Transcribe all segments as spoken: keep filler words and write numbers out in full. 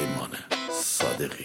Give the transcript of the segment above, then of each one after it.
پیمان صادقی.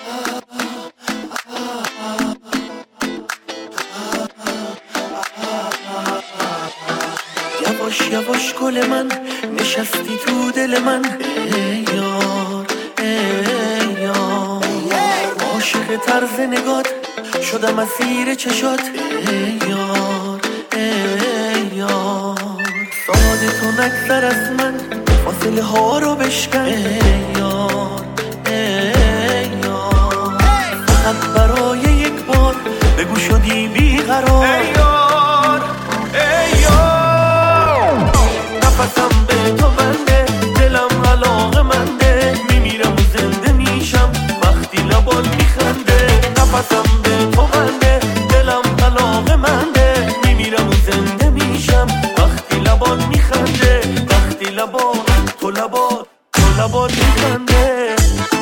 یواش یواش گل من نشستی تو دل من، ای یار ای یار، عاشق طرز نگات شدم اسیر چشات، ای یار ای یار، ساده تو نگذر از من فاصله ها رو بشکن، ای یار ای یار، فقط برای یک بار بگو شدی بیقرار، ای یار ای یار، نفسم به تو بنده، دلم علاقه منده، میمیرم و زنده میشم وقتی لبات میخنده، نفسم به تو بنده، دلم علاقه منده، میمیرم و زنده میشم وقتی لبات میخنده، وقتی لبات تو لبات تو لبات میخنده.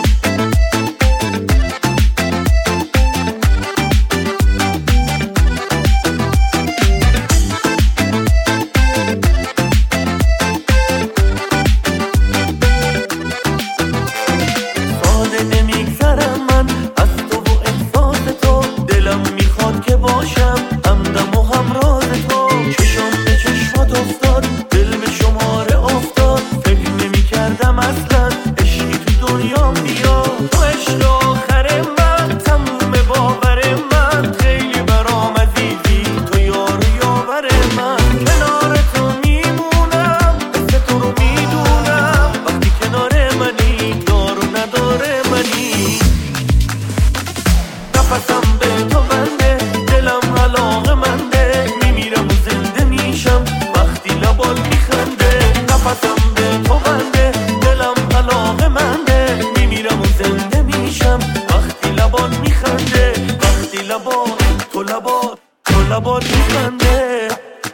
تو لبات تو لبات میخنده.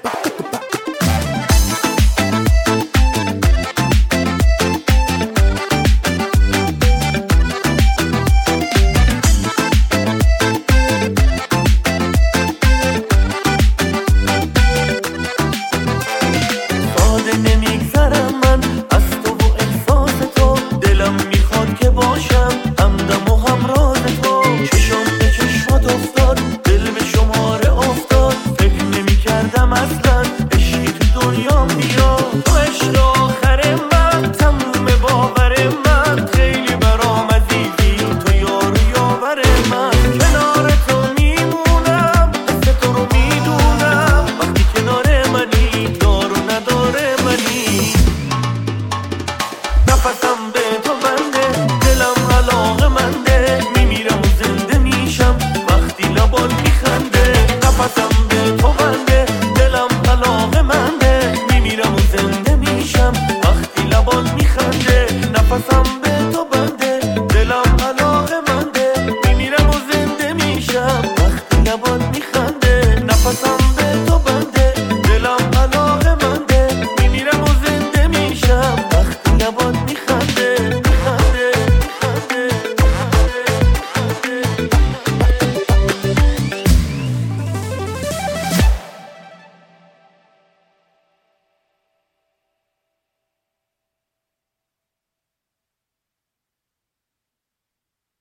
ساده نمیگذرم من از تو و احساس تو، دلم میخواد که باشم همدم و همراز تو، چشم به چشمات افتاد، دل به شماره افتاد، فکر نمی کردم اصلا عشقی تو دنیا بیاد، تو عشق آخر من، تموم باور من، خیلی برام عزیزی، تو یار و یاور من، کنار تو میمونم، مثل تو رو میدونم، وقتی کنار منی یار و نداره منی، نفسم